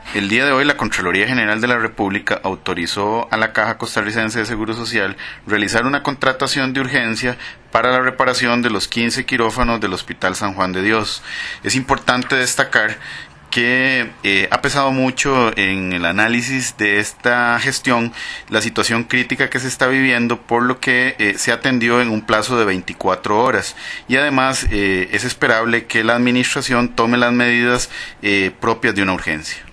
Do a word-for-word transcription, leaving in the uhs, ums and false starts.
El día de hoy, la Contraloría General de la República autorizó a la Caja Costarricense de Seguro Social realizar una contratación de urgencia para la reparación de los quince quirófanos del Hospital San Juan de Dios. Es importante destacar que eh, ha pesado mucho en el análisis de esta gestión la situación crítica que se está viviendo, por lo que eh, se atendió en un plazo de veinticuatro horas, y además eh, es esperable que la administración tome las medidas eh, propias de una urgencia.